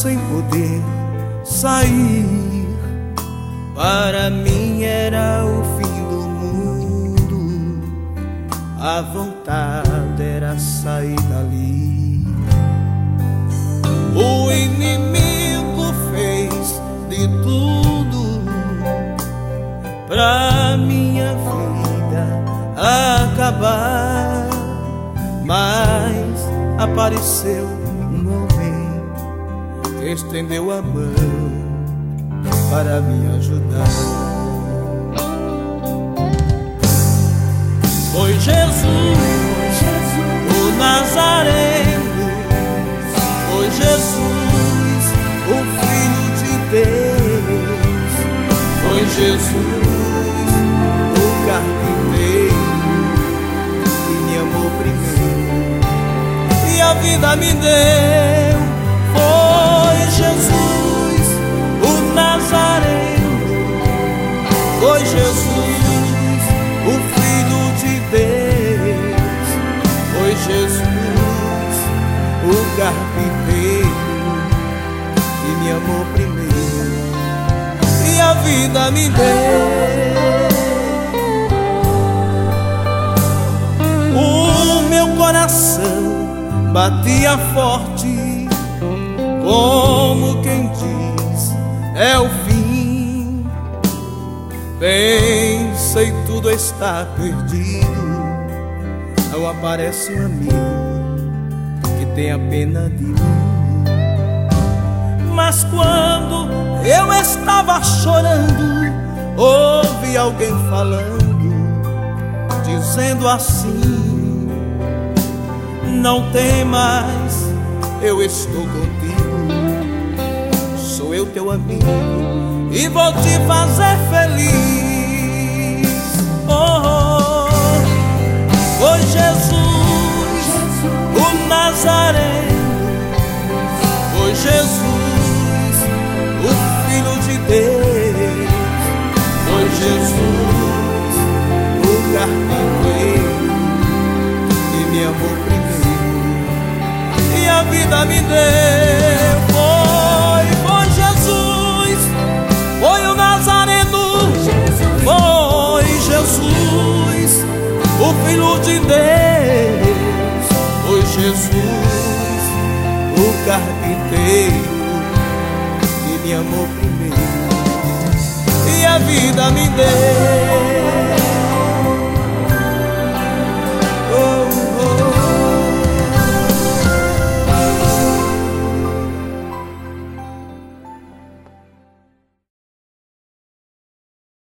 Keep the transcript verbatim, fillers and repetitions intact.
sem poder sair. Para mim era o fim do mundo, a vontade era sair dali. O inimigo fez de tudo pra minha vida acabar, mas apareceu um homem que estendeu a mão para me ajudar. Foi Jesus, o Nazareno, foi Jesus, o Filho de Deus, foi Jesus, o carpinteiro, que me amou primeiro e a vida me deu. Foi Jesus, o Nazareno, foi Jesus, o Filho de Deus, foi Jesus, o carpinteiro, que me amou primeiro e a vida me deu. O meu coração batia forte, como quem diz é o fim. Pensei tudo está perdido, não aparece um amigo que tenha pena de mim. Mas quando eu estava chorando, ouvi alguém falando, dizendo assim: não temas, eu estou contigo, sou eu teu amigo e vou te fazer feliz. Oh, oh. Foi Jesus, o Nazareno, foi Jesus, o Filho de Deus, foi Jesus, o carpinteiro, que me amou primeiro e a vida me deu. Foi, foi Jesus, foi o Nazareno, foi Jesus, o Filho de Deus, foi Jesus, o carpinteiro, que me amou primeiro e a vida me deu.